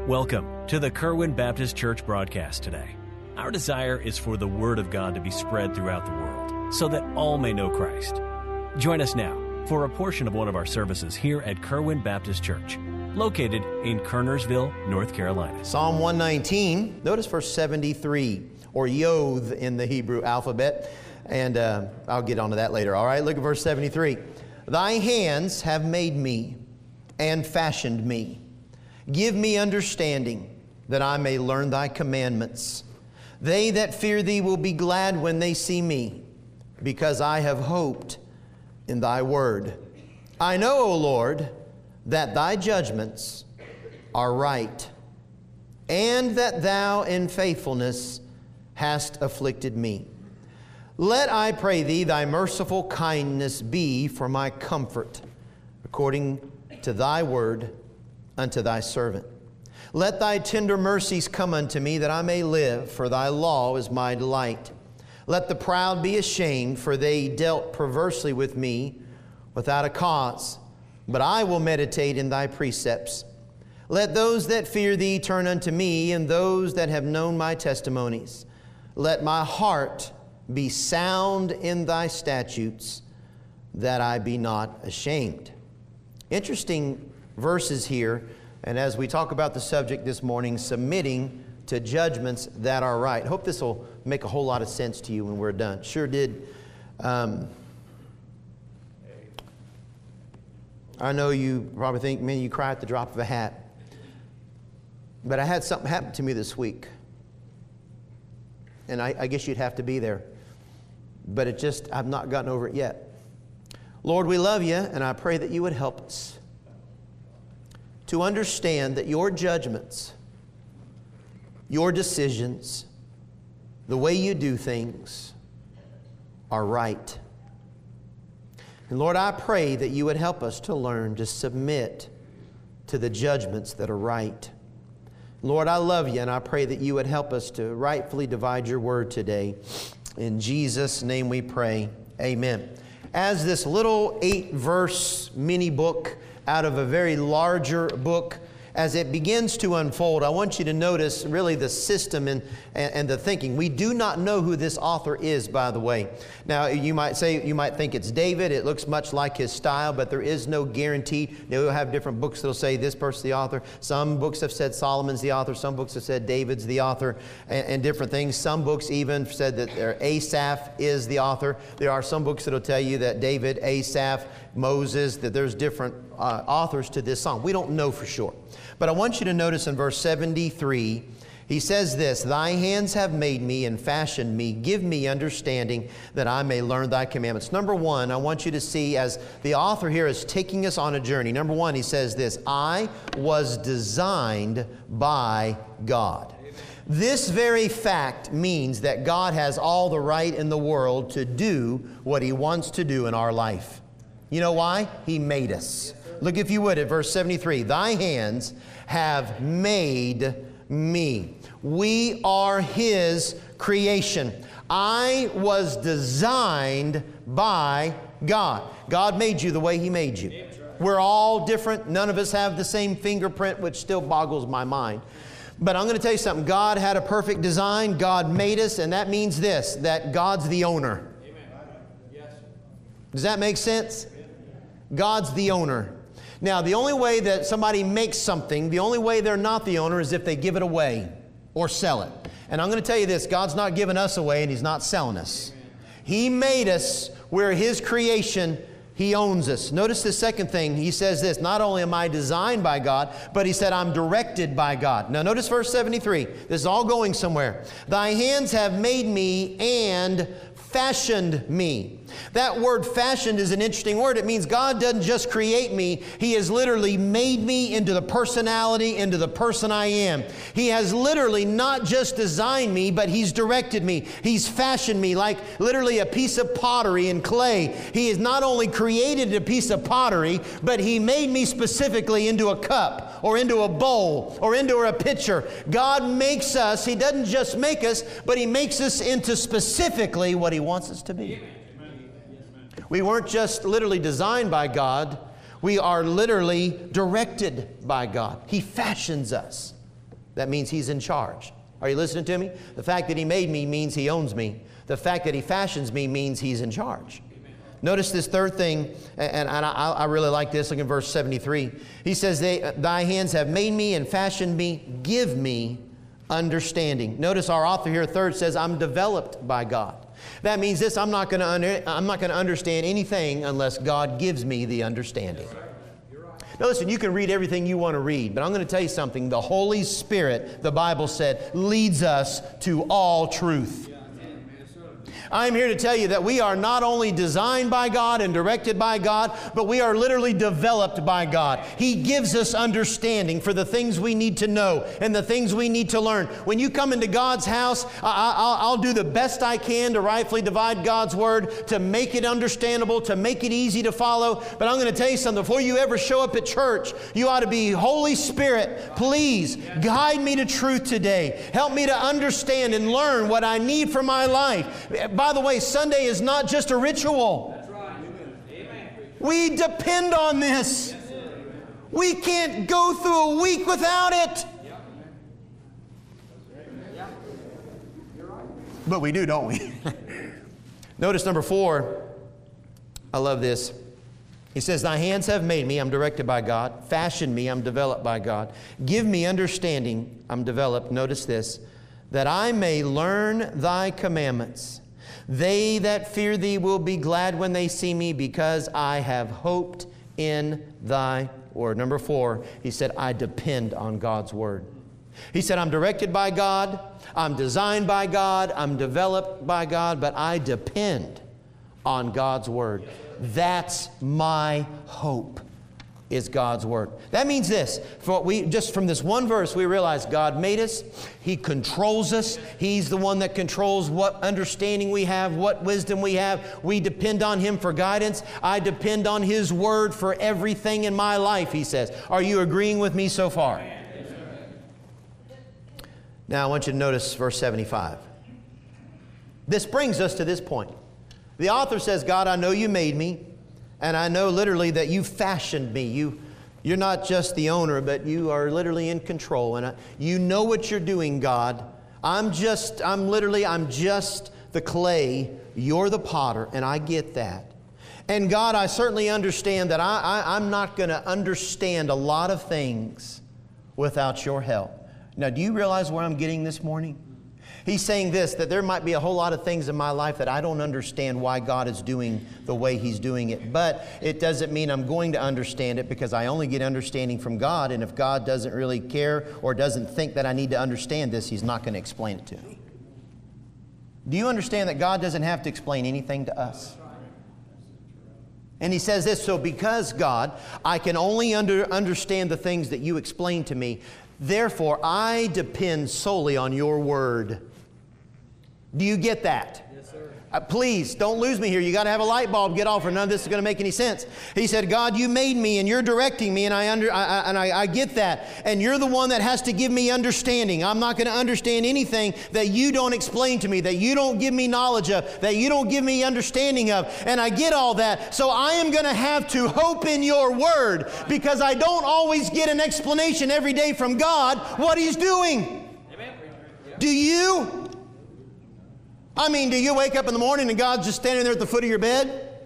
Welcome to the Kerwin Baptist Church broadcast today. Our desire is for the Word of God to be spread throughout the world so that all may know Christ. Join us now for a portion of one of our services here at Kerwin Baptist Church, located in Kernersville, North Carolina. Psalm 119, notice verse 73, or Yod in the Hebrew alphabet, and I'll get onto that later, all right? Look at verse 73. Thy hands have made me and fashioned me. Give me understanding, that I may learn thy commandments. They that fear thee will be glad when they see me, because I have hoped in thy word. I know, O Lord, that thy judgments are right, and that thou in faithfulness hast afflicted me. Let, I pray thee, thy merciful kindness be for my comfort, according to thy word unto thy servant. Let thy tender mercies come unto me, that I may live, for thy law is my delight. Let the proud be ashamed, for they dealt perversely with me without a cause. But I will meditate in thy precepts. Let those that fear thee turn unto me, and those that have known my testimonies. Let my heart be sound in thy statutes, that I be not ashamed. Interesting verses here, and as we talk about the subject this morning, submitting to judgments that are right. I hope this will make a whole lot of sense to you when we're done. Sure did. I know you probably think, man, you cry at the drop of a hat. But I had something happen to me this week. And I guess you'd have to be there. But I've not gotten over it yet. Lord, we love you, and I pray that you would help us to understand that your judgments, your decisions, the way you do things are right. And Lord, I pray that you would help us to learn to submit to the judgments that are right. Lord, I love you, and I pray that you would help us to rightfully divide your word today. In Jesus' name we pray. Amen. As this little 8-verse mini book out of a very larger book, as it begins to unfold, I want you to notice really the system and the thinking. We do not know who this author is, by the way. Now, you might think it's David. It looks much like his style, but there is no guarantee. You'll have different books that'll say this person's the author. Some books have said Solomon's the author. Some books have said David's the author, and different things. Some books even said that Asaph is the author. There are some books that'll tell you that David, Asaph, Moses, that there's different authors to this song. We don't know for sure. But I want you to notice in verse 73, he says this, Thy hands have made me and fashioned me. Give me understanding, that I may learn thy commandments. Number one, I want you to see, as the author here is taking us on a journey. Number one, he says this, I was designed by God. This very fact means that God has all the right in the world to do what he wants to do in our life. You know why? He made us. Look, if you would, at verse 73. Thy hands have made me. We are his creation. I was designed by God. God made you the way he made you. We're all different. None of us have the same fingerprint, which still boggles my mind. But I'm going to tell you something. God had a perfect design. God made us, and that means this, that God's the owner. Does that make sense? God's the owner. Now, the only way that somebody makes something, the only way they're not the owner is if they give it away or sell it. And I'm going to tell you this, God's not giving us away and he's not selling us. He made us. We're his creation. He owns us. Notice the second thing. He says this, not only am I designed by God, but he said I'm directed by God. Now notice verse 73. This is all going somewhere. Thy hands have made me and fashioned me. That word fashioned is an interesting word. It means God doesn't just create me. He has literally made me into the personality, into the person I am. He has literally not just designed me, but he's directed me. He's fashioned me like literally a piece of pottery in clay. He has not only created a piece of pottery, but he made me specifically into a cup or into a bowl or into a pitcher. God makes us. He doesn't just make us, but he makes us into specifically what he wants us to be. We weren't just literally designed by God. We are literally directed by God. He fashions us. That means He's in charge. Are you listening to me? The fact that He made me means He owns me. The fact that He fashions me means He's in charge. Notice this third thing, and I really like this. Look in verse 73. He says, Thy hands have made me and fashioned me. Give me understanding. Notice our author here, third, says, I'm developed by God. That means this, I'm not going to understand anything unless God gives me the understanding. Now listen, you can read everything you want to read, but I'm going to tell you something. The Holy Spirit, the Bible said, leads us to all truth. I'm here to tell you that we are not only designed by God and directed by God, but we are literally developed by God. He gives us understanding for the things we need to know and the things we need to learn. When you come into God's house, I'll do the best I can to rightfully divide God's Word, to make it understandable, to make it easy to follow. But I'm going to tell you something. Before you ever show up at church, you ought to be, Holy Spirit, please guide me to truth today. Help me to understand and learn what I need for my life. By the way, Sunday is not just a ritual. That's right. Amen. We depend on this. We can't go through a week without it. But we do, don't we? Notice number 4. I love this. He says, Thy hands have made me, I'm directed by God. Fashioned me, I'm developed by God. Give me understanding, I'm developed. Notice this. That I may learn Thy commandments. They that fear Thee will be glad when they see me, because I have hoped in Thy word. Number 4, he said, I depend on God's word. He said, I'm directed by God, I'm designed by God, I'm developed by God, but I depend on God's word. That's my hope, is God's word. That means this, just from this one verse, we realize God made us, He controls us, He's the one that controls what understanding we have, what wisdom we have. We depend on Him for guidance. I depend on His word for everything in my life, he says. Are you agreeing with me so far? Now I want you to notice verse 75. This brings us to this point. The author says, God, I know You made me. And I know literally that You fashioned me. You're not just the owner, but You are literally in control. And You know what You're doing, God. I'm just the clay. You're the potter, and I get that. And God, I certainly understand that I'm not going to understand a lot of things without Your help. Now, do you realize where I'm getting this morning? He's saying this, that there might be a whole lot of things in my life that I don't understand why God is doing the way He's doing it. But it doesn't mean I'm going to understand it, because I only get understanding from God. And if God doesn't really care or doesn't think that I need to understand this, He's not going to explain it to me. Do you understand that God doesn't have to explain anything to us? And he says this, so because God, I can only understand the things that You explain to me, therefore I depend solely on Your word. Do you get that? Yes, sir. Please, don't lose me here. You got to have a light bulb get off, or none of this is going to make any sense. He said, God, You made me and You're directing me, and I get that. And You're the one that has to give me understanding. I'm not going to understand anything that You don't explain to me, that You don't give me knowledge of, that You don't give me understanding of. And I get all that. So I am going to have to hope in Your word, because I don't always get an explanation every day from God what He's doing. Amen. Do you? I mean, do you wake up in the morning and God's just standing there at the foot of your bed?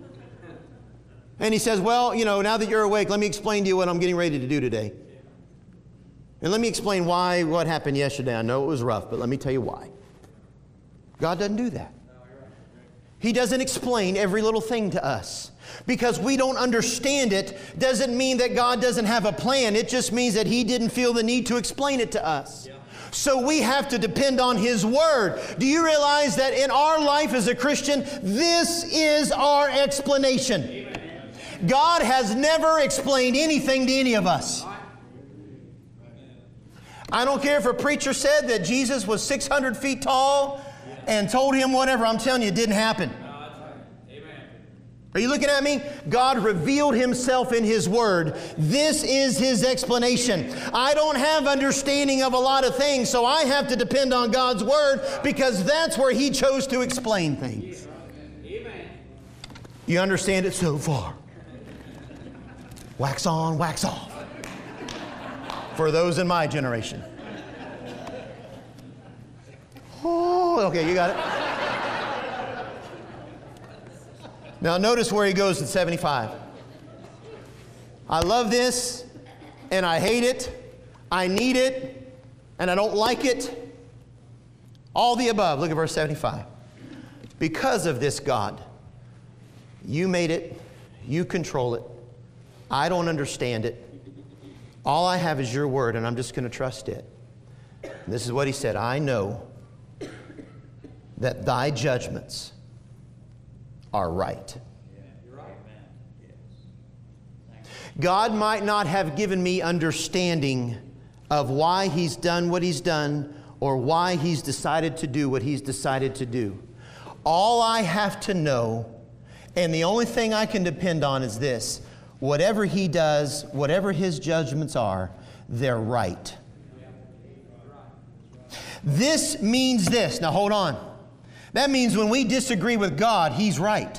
And He says, well, now that you're awake, let me explain to you what I'm getting ready to do today. And let me explain what happened yesterday. I know it was rough, but let me tell you why. God doesn't do that. He doesn't explain every little thing to us. Because we don't understand it doesn't mean that God doesn't have a plan. It just means that He didn't feel the need to explain it to us. Yeah. So we have to depend on His word. Do you realize that in our life as a Christian, this is our explanation? Amen. God has never explained anything to any of us. I don't care if a preacher said that Jesus was 600 feet tall and told him whatever. I'm telling you, it didn't happen. Are you looking at me? God revealed Himself in His Word. This is His explanation. I don't have understanding of a lot of things, so I have to depend on God's Word, because that's where He chose to explain things. Amen. You understand it so far? Wax on, wax off. For those in my generation. Okay, you got it. Now notice where he goes in 75. I love this, and I hate it. I need it, and I don't like it. All the above. Look at verse 75. Because of this, God, you made it. You control it. I don't understand it. All I have is your word, and I'm just going to trust it. And this is what he said. I know that thy judgments are right. God might not have given me understanding of why he's done what he's done or why he's decided to do what he's decided to do. All I have to know, and the only thing I can depend on is this: whatever he does, whatever his judgments are, they're right. This means this. Now hold on. That means when we disagree with God, he's right.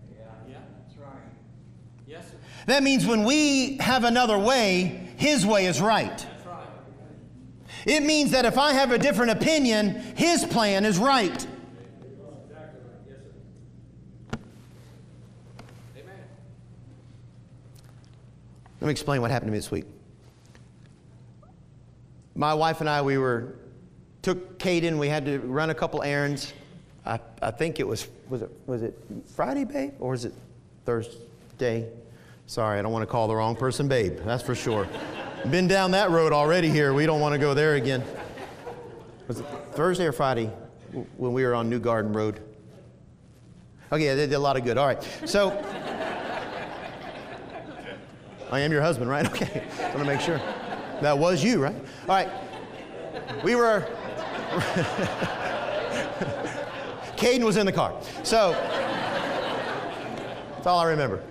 That means when we have another way, his way is right. It means that if I have a different opinion, his plan is right. Let me explain what happened to me this week. My wife and I, took Caden. We had to run a couple errands. I think it was it Friday, babe? Or was it Thursday? Sorry, I don't want to call the wrong person babe. That's for sure. Been down that road already here. We don't want to go there again. Was it Thursday or Friday when we were on New Garden Road? Okay, they did a lot of good. All right. So, I am your husband, right? Okay. I want to make sure. That was you, right? All right. We were... Caden was in the car. So, that's all I remember.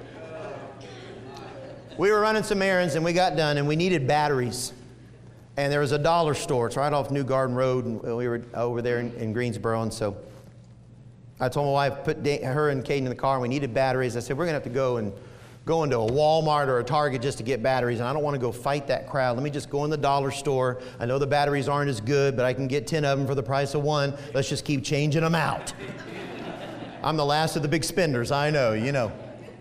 We were running some errands, and we got done, and we needed batteries. And there was a dollar store. It's right off New Garden Road, and we were over there in Greensboro. And so I told my wife, put her and Caden in the car, and we needed batteries. I said, we're going to have to go into a Walmart or a Target just to get batteries, and I don't want to go fight that crowd. Let me just go in the dollar store. I know the batteries aren't as good, but I can get 10 of them for the price of one. Let's just keep changing them out. I'm the last of the big spenders, I know, you know.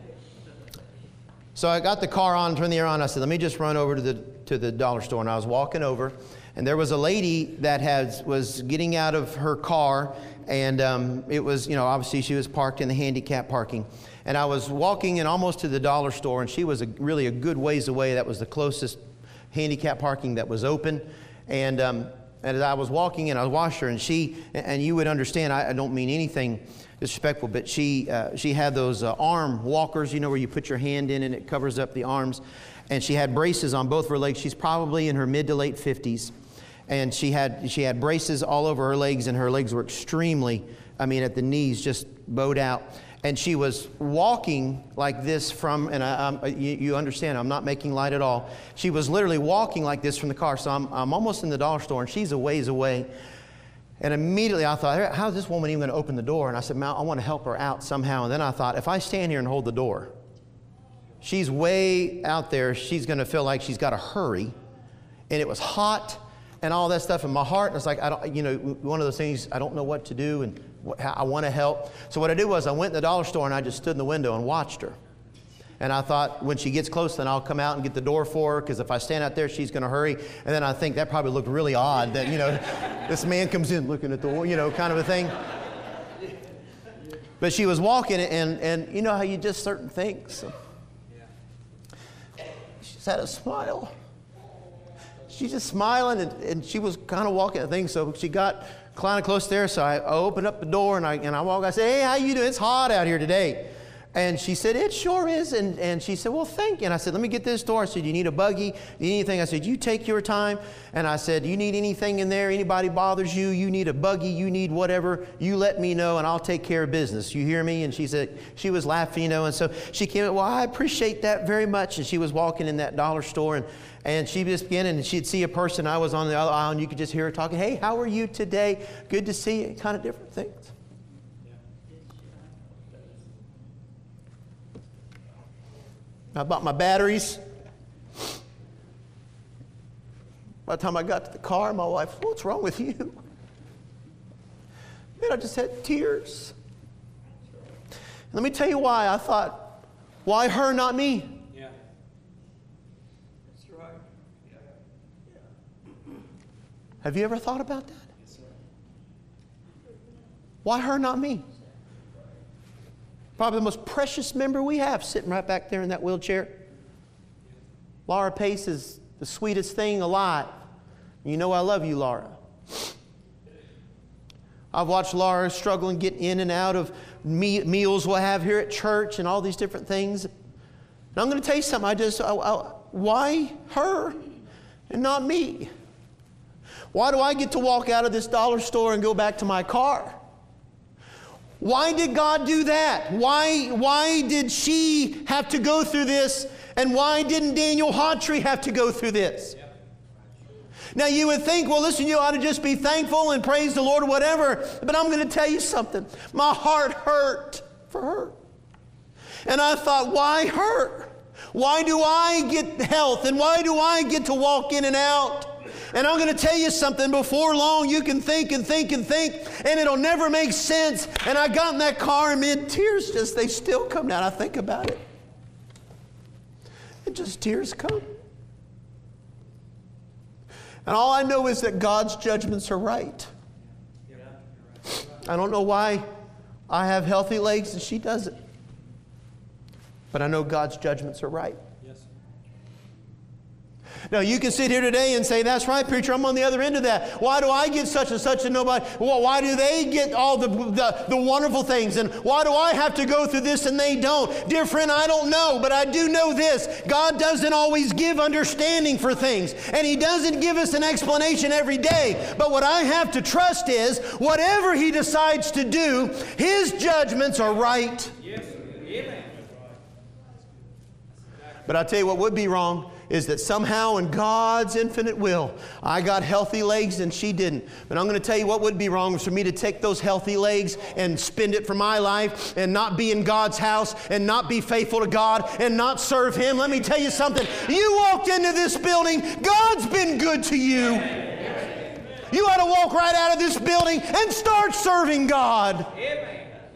So I got the car on, turned the air on. I said, let me just run over to the dollar store. And I was walking over, and there was a lady that was getting out of her car, and it was, obviously she was parked in the handicap parking. And I was walking in almost to the dollar store, and she was really a good ways away. That was the closest handicap parking that was open. And as I was walking in, I watched her, and you would understand, I don't mean anything disrespectful, but she had those arm walkers, where you put your hand in and it covers up the arms. And she had braces on both of her legs. She's probably in her mid to late 50s. And she had braces all over her legs, and her legs were extremely, at the knees, just bowed out. And she was walking like this you understand, I'm not making light at all. She was literally walking like this from the car. So I'm almost in the dollar store, and she's a ways away. And immediately I thought, how's this woman even going to open the door? And I said, Mal, I want to help her out somehow. And then I thought, if I stand here and hold the door, she's way out there. She's going to feel like she's got to hurry. And it was hot and all that stuff in my heart. And it's like, one of those things, I don't know what to do, and I want to help. So what I did was I went in the dollar store, and I just stood in the window and watched her. And I thought, when she gets close, then I'll come out and get the door for her, because if I stand out there, she's going to hurry. And then I think that probably looked really odd that, this man comes in looking at the, kind of a thing. But she was walking, and you know how you just certain things. She just had a smile. She's just smiling, and she was kind of walking at things. So she got kind of close there. So I opened up the door, and I walked. I said, hey, how you doing? It's hot out here today. And she said, it sure is. And she said, well, thank you. And I said, let me get this door. I said, you need a buggy? You need anything? I said, you take your time. And I said, you need anything in there? Anybody bothers you? You need a buggy? You need whatever? You let me know, and I'll take care of business. You hear me? And she said, she was laughing, and so she came in, well, I appreciate that very much. And she was walking in that dollar store, and she just began, and she'd see a person. I was on the other aisle, and you could just hear her talking, hey, how are you today? Good to see you. Kind of different things. I bought my batteries. By the time I got to the car, my wife, what's wrong with you? Man, I just had tears. Let me tell you why. I thought, why her, not me? Yeah. That's right. Yeah. Have you ever thought about that? Yes, sir. Why her, not me? Probably the most precious member we have sitting right back there in that wheelchair. Laura Pace is the sweetest thing alive. You know I love you, Laura. I've watched Laura struggle and get in and out of meals we'll have here at church and all these different things. And I'm going to tell you something. Why her and not me? Why do I get to walk out of this dollar store and go back to my car? Why did God do that? Why did she have to go through this? And why didn't Daniel Hawtrey have to go through this? Now you would think, well, listen, you ought to just be thankful and praise the Lord or whatever. But I'm going to tell you something. My heart hurt for her. And I thought, why her? Why do I get health? And why do I get to walk in and out? And I'm going to tell you something. Before long, you can think and think and think, and it'll never make sense. And I got in that car, and man, tears they still come down. I think about it. And just tears come. And all I know is that God's judgments are right. I don't know why I have healthy legs and she doesn't. But I know God's judgments are right. Now, you can sit here today and say, that's right, preacher, I'm on the other end of that. Why do I get such and such and nobody? Well, why do they get all the wonderful things? And why do I have to go through this and they don't? Dear friend, I don't know, but I do know this. God doesn't always give understanding for things. And He doesn't give us an explanation every day. But what I have to trust is, whatever He decides to do, His judgments are right. Yes. Amen. But I'll tell you what would be wrong is that somehow in God's infinite will, I got healthy legs and she didn't. But I'm going to tell you what would be wrong is for me to take those healthy legs and spend it for my life and not be in God's house and not be faithful to God and not serve Him. Let me tell you something. You walked into this building, God's been good to you. You ought to walk right out of this building and start serving God. Amen.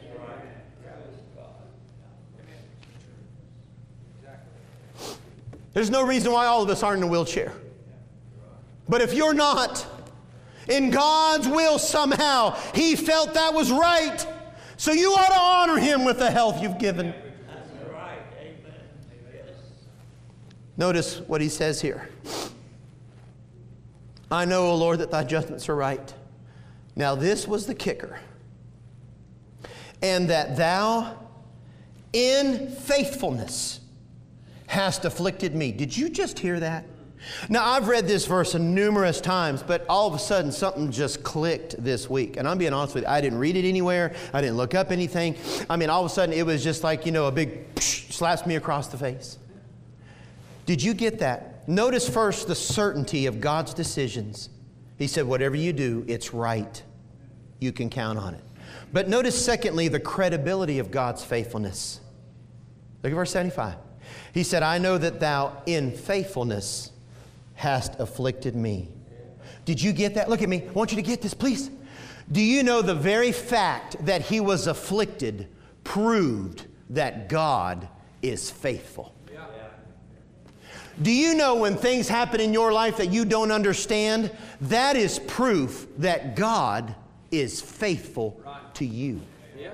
There's no reason why all of us aren't in a wheelchair. But if you're not, in God's will somehow, He felt that was right. So you ought to honor Him with the health you've given. That's right. Amen. Notice what He says here. I know, O Lord, that Thy judgments are right. Now this was the kicker. And that Thou, in faithfulness, hast afflicted me. Did you just hear that? Now, I've read this verse numerous times, but all of a sudden something just clicked this week. And I'm being honest with you, I didn't read it anywhere. I didn't look up anything. I mean, all of a sudden it was just like, a big slaps me across the face. Did you get that? Notice first the certainty of God's decisions. He said, whatever you do, it's right. You can count on it. But notice secondly, the credibility of God's faithfulness. Look at verse 75. He said, I know that Thou in faithfulness hast afflicted me. Did you get that? Look at me. I want you to get this, please. Do you know the very fact that He was afflicted proved that God is faithful? Yeah. Do you know when things happen in your life that you don't understand, that is proof that God is faithful to you? Yeah.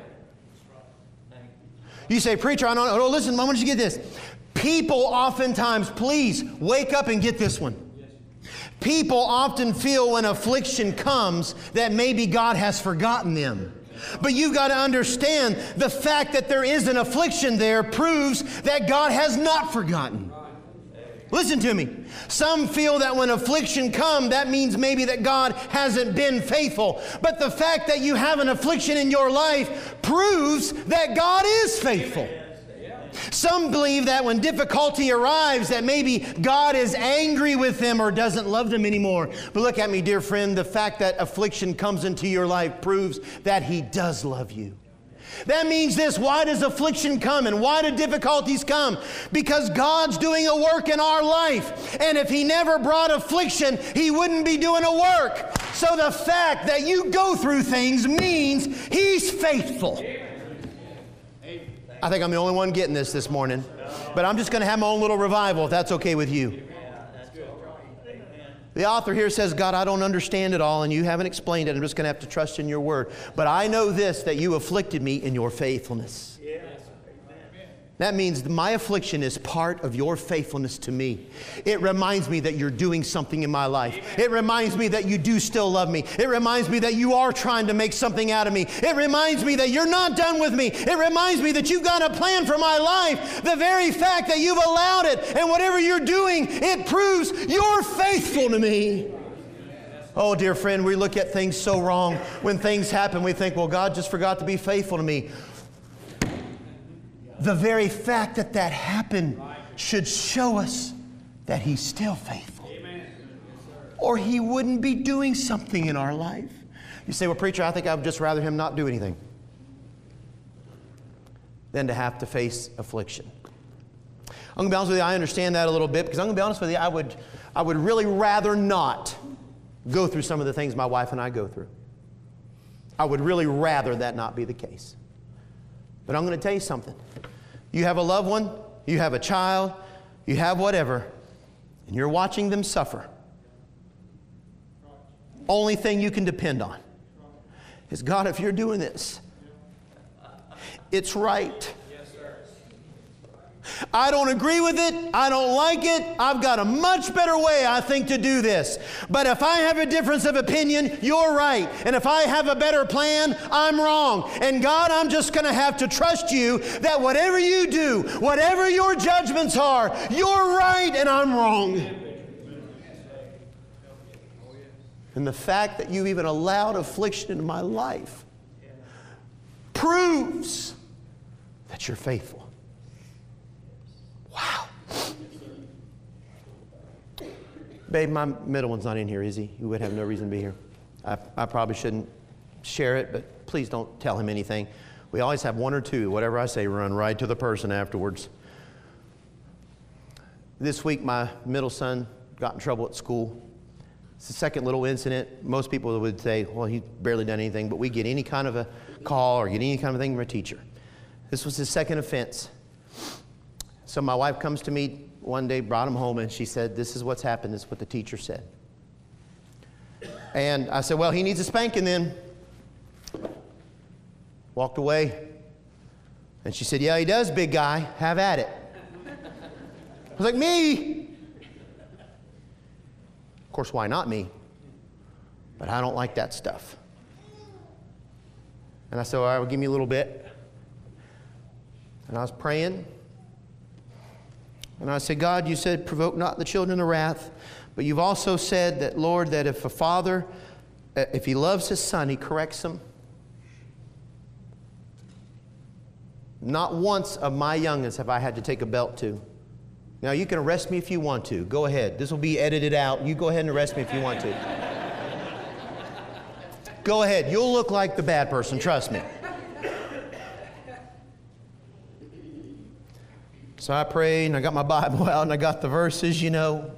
You say, preacher, I don't know. Oh, listen, I want you to get this. People oftentimes, please wake up and get this one. People often feel when affliction comes that maybe God has forgotten them. But you've got to understand the fact that there is an affliction there proves that God has not forgotten. Listen to me. Some feel that when affliction comes, that means maybe that God hasn't been faithful. But the fact that you have an affliction in your life proves that God is faithful. Some believe that when difficulty arrives that maybe God is angry with them or doesn't love them anymore. But look at me, dear friend, the fact that affliction comes into your life proves that He does love you. That means this, why does affliction come and why do difficulties come? Because God's doing a work in our life. And if He never brought affliction, He wouldn't be doing a work. So the fact that you go through things means He's faithful. I think I'm the only one getting this morning. But I'm just going to have my own little revival if that's okay with you. The author here says, God, I don't understand it all and you haven't explained it. I'm just going to have to trust in your word. But I know this, that you afflicted me in your faithfulness. That means my affliction is part of your faithfulness to me. It reminds me that you're doing something in my life. It reminds me that you do still love me. It reminds me that you are trying to make something out of me. It reminds me that you're not done with me. It reminds me that you've got a plan for my life. The very fact that you've allowed it and whatever you're doing, it proves you're faithful to me. Oh, dear friend, we look at things so wrong. When things happen, we think, well, God just forgot to be faithful to me. The very fact that that happened should show us that He's still faithful. Or He wouldn't be doing something in our life. You say, well, preacher, I think I would just rather Him not do anything than to have to face affliction. I'm going to be honest with you, I understand that a little bit, because I'm going to be honest with you, I would really rather not go through some of the things my wife and I go through. I would really rather that not be the case. But I'm going to tell you something. You have a loved one, you have a child, you have whatever, and you're watching them suffer. Only thing you can depend on is, God, if you're doing this, it's right. I don't agree with it. I don't like it. I've got a much better way, I think, to do this. But if I have a difference of opinion, you're right. And if I have a better plan, I'm wrong. And God, I'm just going to have to trust you that whatever you do, whatever your judgments are, you're right and I'm wrong. And the fact that you even allowed affliction in my life proves that you're faithful. Wow. Babe, my middle one's not in here, is he? He would have no reason to be here. I probably shouldn't share it, but please don't tell him anything. We always have one or two. Whatever I say, run right to the person afterwards. This week, my middle son got in trouble at school. It's the second little incident. Most people would say, well, he's barely done anything, but we get any kind of a call or get any kind of thing from a teacher. This was his second offense. So my wife comes to me one day, brought him home, and she said, this is what's happened. This is what the teacher said. And I said, well, he needs a spanking then. Walked away. And she said, yeah, he does, big guy. Have at it. I was like, me? Of course, why not me? But I don't like that stuff. And I said, all right, well, give me a little bit. And I was praying. And I said, God, you said, provoke not the children to wrath. But you've also said that, Lord, that if a father, if he loves his son, he corrects him. Not once of my youngest have I had to take a belt to. Now, you can arrest me if you want to. Go ahead. This will be edited out. You go ahead and arrest me if you want to. Go ahead. You'll look like the bad person. Trust me. So I prayed, and I got my Bible out, and I got the verses, you know.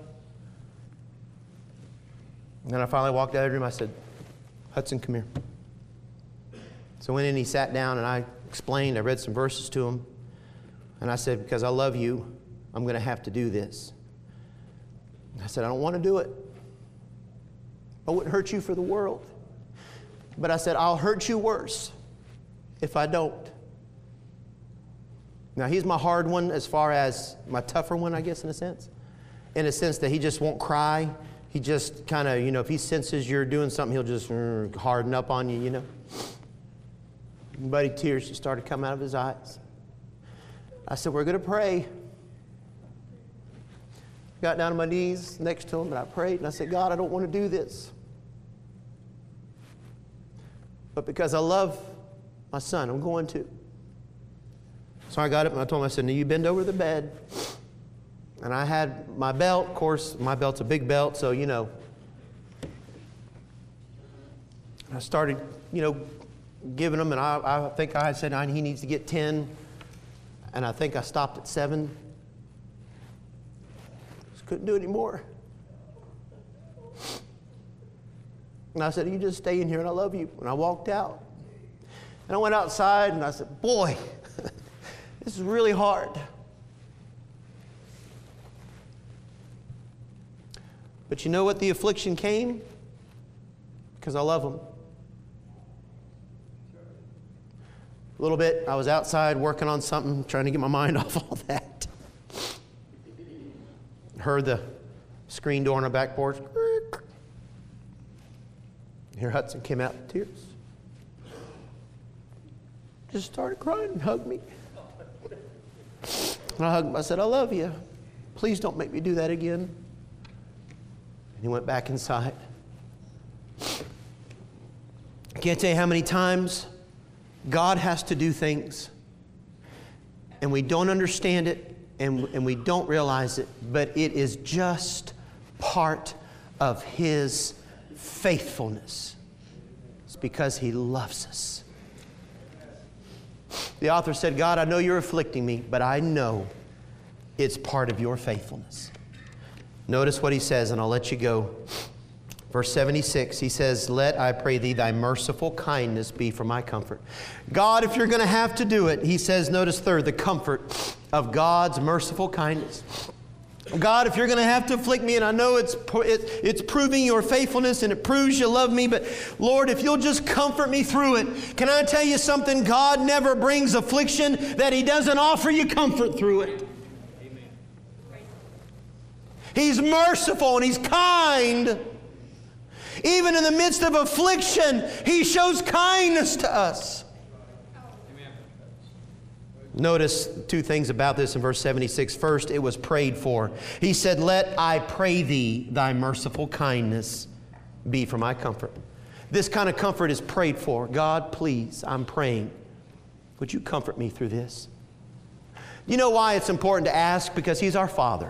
And then I finally walked out of the room. I said, Hudson, come here. So I went in, he sat down, and I explained. I read some verses to him. And I said, because I love you, I'm going to have to do this. I said, I don't want to do it. I wouldn't hurt you for the world. But I said, I'll hurt you worse if I don't. Now, he's my hard one as far as my tougher one, I guess, in a sense. In a sense that he just won't cry. He just kind of, you know, if he senses you're doing something, he'll just harden up on you, you know. Buddy, tears just started coming out of his eyes. I said, we're going to pray. Got down on my knees next to him, and I prayed, and I said, God, I don't want to do this. But because I love my son, I'm going to. So I got up and I told him, I said, now you bend over the bed. And I had my belt. Of course, my belt's a big belt, so, you know. I started, you know, giving him, and I think I said he needs to get 10. And I think I stopped at 7. Just couldn't do it anymore. And I said, you just stay in here and I love you. And I walked out. And I went outside and I said, boy, this is really hard. But you know what? The affliction came because I love them. A little bit, I was outside working on something, trying to get my mind off all that. Heard the screen door on the back porch. Here Hudson came out in tears. Just started crying and hugged me. And I hugged him. I said, I love you. Please don't make me do that again. And he went back inside. I can't tell you how many times God has to do things and we don't understand it and we don't realize it, but it is just part of His faithfulness. It's because He loves us. The author said, God, I know you're afflicting me, but I know it's part of your faithfulness. Notice what he says, and I'll let you go. Verse 76, he says, let, I pray thee, thy merciful kindness be for my comfort. God, if you're going to have to do it, he says, notice third, the comfort of God's merciful kindness. God, if you're going to have to afflict me, and I know it's proving your faithfulness and it proves you love me, but Lord, if you'll just comfort me through it. Can I tell you something? God never brings affliction that He doesn't offer you comfort through it. Amen. He's merciful and He's kind. Even in the midst of affliction, He shows kindness to us. Notice two things about this in verse 76. First, it was prayed for. He said, let, I pray thee, thy merciful kindness be for my comfort. This kind of comfort is prayed for. God, please, I'm praying. Would you comfort me through this? You know why it's important to ask? Because He's our Father.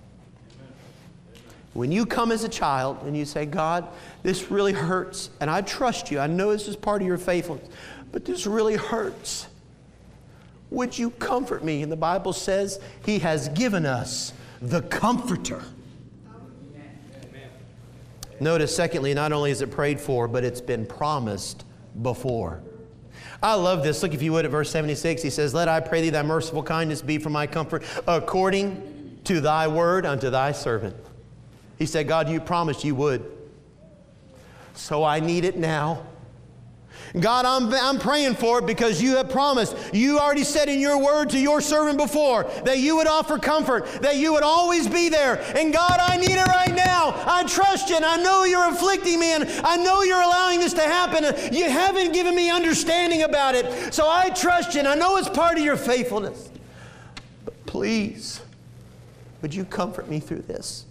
When you come as a child and you say, God, this really hurts, and I trust you. I know this is part of your faithfulness, but this really hurts. Would you comfort me? And the Bible says He has given us the Comforter. Amen. Notice, secondly, not only is it prayed for, but it's been promised before. I love this. Look, if you would, at verse 76. He says, let, I pray thee, thy merciful kindness be for my comfort, according to thy word unto thy servant. He said, God, you promised you would. So I need it now. God, I'm praying for it because you have promised. You already said in your word to your servant before that you would offer comfort, that you would always be there. And God, I need it right now. I trust you, and I know you're afflicting me, and I know you're allowing this to happen. You haven't given me understanding about it. So I trust you, and I know it's part of your faithfulness. But please, would you comfort me through this?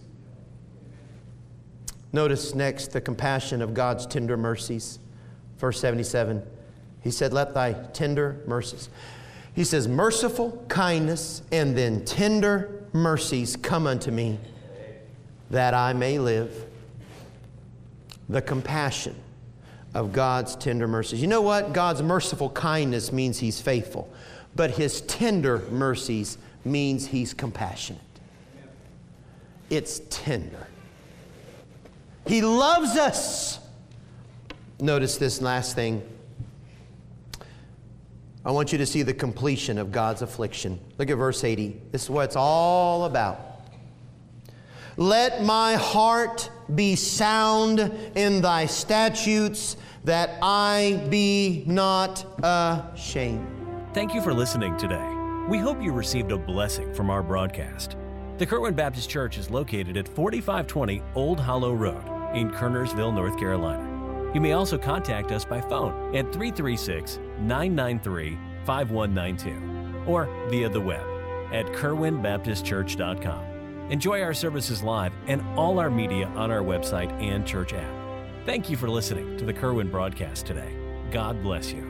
Notice next the compassion of God's tender mercies. Verse 77, he said, let thy tender mercies. He says, merciful kindness and then tender mercies come unto me that I may live. The compassion of God's tender mercies. You know what? God's merciful kindness means He's faithful, but His tender mercies means He's compassionate. It's tender. He loves us. Notice this last thing. I want you to see the completion of God's affliction. Look at verse 80. This is what it's all about. Let my heart be sound in thy statutes, that I be not ashamed. Thank you for listening today. We hope you received a blessing from our broadcast. The Kerwin Baptist Church is located at 4520 Old Hollow Road in Kernersville, North Carolina. You may also contact us by phone at 336-993-5192 or via the web at kerwinbaptistchurch.com. Enjoy our services live and all our media on our website and church app. Thank you for listening to the Kerwin broadcast today. God bless you.